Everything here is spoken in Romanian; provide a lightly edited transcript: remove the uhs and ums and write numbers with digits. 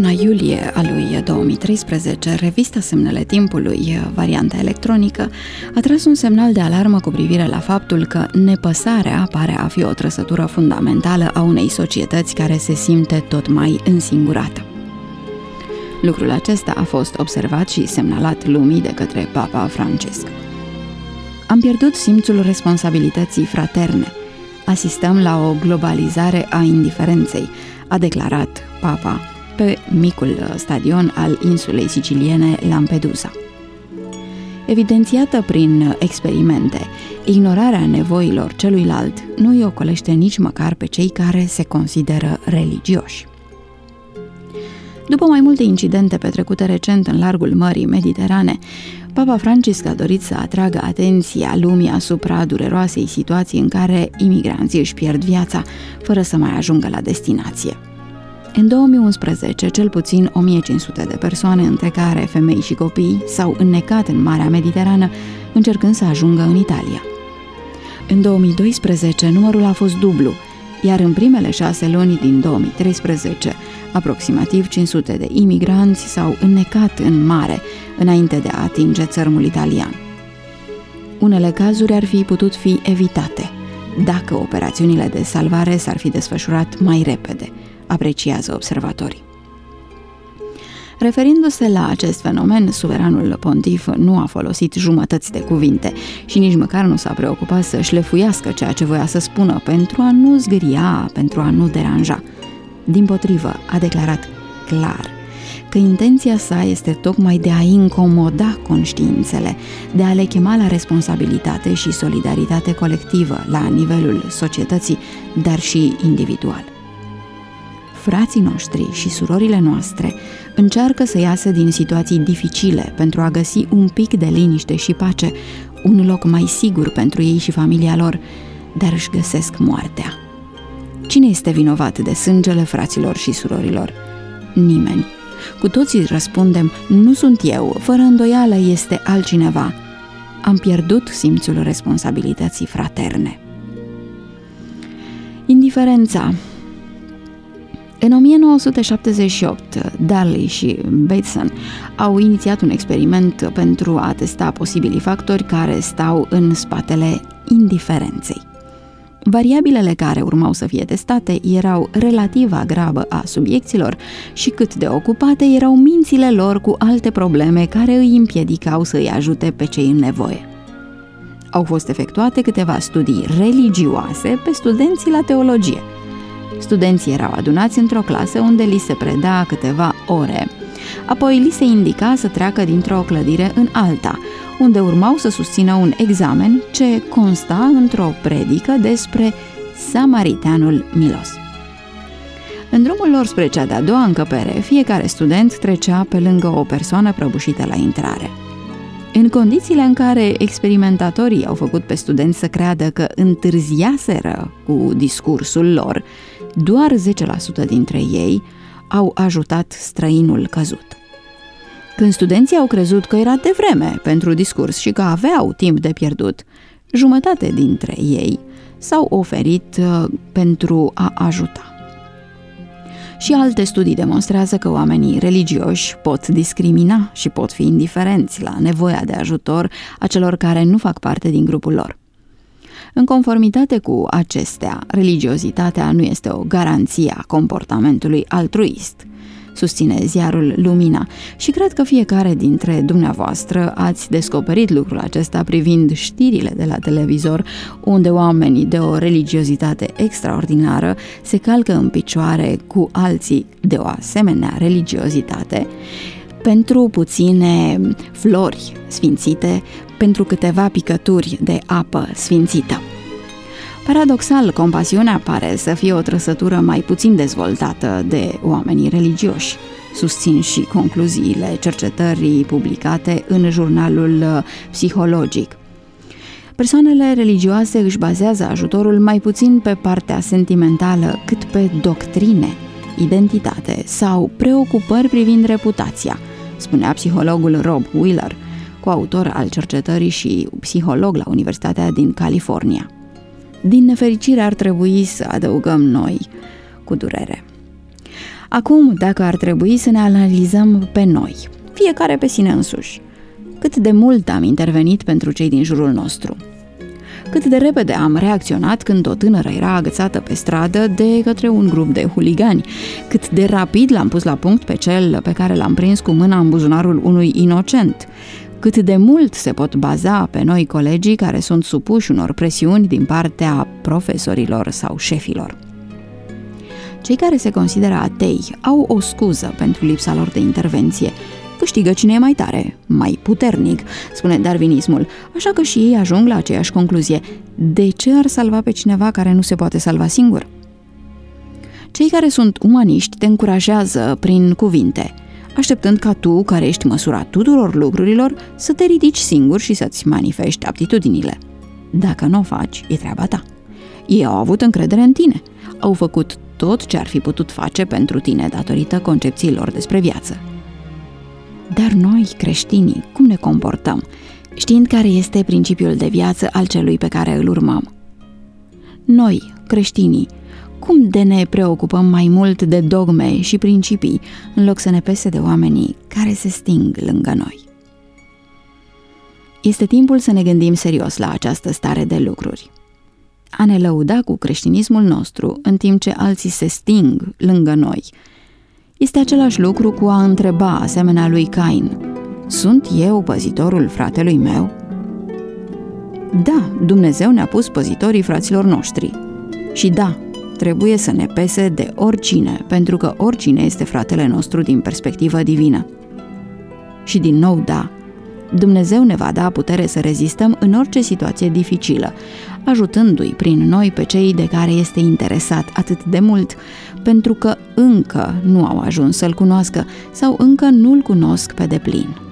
luna iulie a lui 2013, revista Semnele Timpului, varianta electronică, a tras un semnal de alarmă cu privire la faptul că nepăsarea pare a fi o trăsătură fundamentală a unei societăți care se simte tot mai însingurată. Lucrul acesta a fost observat și semnalat lumii de către Papa Francisc. Am pierdut simțul responsabilității fraterne. Asistăm la o globalizare a indiferenței, a declarat Papa pe micul stadion al insulei siciliene Lampedusa. Evidențiată prin experimente, ignorarea nevoilor celuilalt nu îi ocolește nici măcar pe cei care se consideră religioși. După mai multe incidente petrecute recent în largul Mării Mediterane, Papa Francisc a dorit să atragă atenția lumii asupra dureroasei situații în care imigranții își pierd viața fără să mai ajungă la destinație. În 2011, cel puțin 1500 de persoane, între care femei și copii, s-au înnecat în Marea Mediterană încercând să ajungă în Italia. În 2012, numărul a fost dublu, iar în primele 6 luni din 2013, aproximativ 500 de imigranți s-au înnecat în mare înainte de a atinge țărmul italian. Unele cazuri ar fi putut fi evitate dacă operațiunile de salvare s-ar fi desfășurat mai repede, apreciază observatorii. Referindu-se la acest fenomen, suveranul pontif nu a folosit jumătăți de cuvinte și nici măcar nu s-a preocupat să șlefuiască ceea ce voia să spună pentru a nu zgâria, pentru a nu deranja. Dimpotrivă, a declarat clar că intenția sa este tocmai de a incomoda conștiințele, de a le chema la responsabilitate și solidaritate colectivă la nivelul societății, dar și individual. Frații noștri și surorile noastre încearcă să iasă din situații dificile pentru a găsi un pic de liniște și pace, un loc mai sigur pentru ei și familia lor, dar își găsesc moartea. Cine este vinovat de sângele fraților și surorilor? Nimeni. Cu toții răspundem, nu sunt eu, fără îndoială este altcineva. Am pierdut simțul responsabilității fraterne. Indiferența. În 1978, Darley și Bateson au inițiat un experiment pentru a testa posibilii factori care stau în spatele indiferenței. Variabilele care urmau să fie testate erau relativa grabă a subiecților și cât de ocupate erau mințile lor cu alte probleme care îi împiedicau să îi ajute pe cei în nevoie. Au fost efectuate câteva studii religioase pe studenții la teologie. Studenții erau adunați într-o clasă unde li se preda câteva ore. Apoi li se indica să treacă dintr-o clădire în alta, unde urmau să susțină un examen ce consta într-o predică despre Samariteanul milos. În drumul lor spre cea de-a doua încăpere, fiecare student trecea pe lângă o persoană prăbușită la intrare. În condițiile în care experimentatorii au făcut pe studenți să creadă că întârziaseră cu discursul lor, doar 10% dintre ei au ajutat străinul căzut. Când studenții au crezut că era devreme pentru discurs și că aveau timp de pierdut, jumătate dintre ei s-au oferit pentru a ajuta. Și alte studii demonstrează că oamenii religioși pot discrimina și pot fi indiferenți la nevoia de ajutor a celor care nu fac parte din grupul lor. În conformitate cu acestea, religiozitatea nu este o garanție a comportamentului altruist, susține ziarul Lumina, și cred că fiecare dintre dumneavoastră ați descoperit lucrul acesta privind știrile de la televizor, unde oamenii de o religiozitate extraordinară se calcă în picioare cu alții de o asemenea religiozitate pentru puține flori sfințite, pentru câteva picături de apă sfințită. Paradoxal, compasiunea pare să fie o trăsătură mai puțin dezvoltată de oamenii religioși, susțin și concluziile cercetării publicate în jurnalul Psihologic. Persoanele religioase își bazează ajutorul mai puțin pe partea sentimentală, cât pe doctrine, identitate sau preocupări privind reputația, spunea psihologul Rob Wheeler, coautor al cercetării și psiholog la Universitatea din California. Din nefericire ar trebui să adăugăm noi, cu durere. Acum, dacă ar trebui să ne analizăm pe noi, fiecare pe sine însuși, cât de mult am intervenit pentru cei din jurul nostru? Cât de repede am reacționat când o tânără era agățată pe stradă de către un grup de huligani? Cât de rapid l-am pus la punct pe cel pe care l-am prins cu mâna în buzunarul unui inocent? Cât de mult se pot baza pe noi colegii care sunt supuși unor presiuni din partea profesorilor sau șefilor? Cei care se consideră atei au o scuză pentru lipsa lor de intervenție. Câștigă cine e mai tare, mai puternic, spune darwinismul, așa că și ei ajung la aceeași concluzie. De ce ar salva pe cineva care nu se poate salva singur? Cei care sunt umaniști te încurajează prin cuvinte, așteptând ca tu, care ești măsura tuturor lucrurilor, să te ridici singur și să-ți manifesti aptitudinile. Dacă nu o faci, e treaba ta. Ei au avut încredere în tine, au făcut tot ce ar fi putut face pentru tine datorită concepțiilor despre viață. Dar noi, creștinii, cum ne comportăm, știind care este principiul de viață al celui pe care îl urmăm? Noi, creștinii, cum de ne preocupăm mai mult de dogme și principii, în loc să ne pese de oamenii care se sting lângă noi? Este timpul să ne gândim serios la această stare de lucruri. A ne lăuda cu creștinismul nostru, în timp ce alții se sting lângă noi, este același lucru cu a întreba, asemenea lui Cain, sunt eu păzitorul fratelui meu? Da, Dumnezeu ne-a pus păzitorii fraților noștri. Și da, trebuie să ne pese de oricine, pentru că oricine este fratele nostru din perspectivă divină. Și din nou da, Dumnezeu ne va da putere să rezistăm în orice situație dificilă, ajutându-i prin noi pe cei de care este interesat atât de mult, pentru că încă nu au ajuns să-L cunoască sau încă nu-L cunosc pe deplin.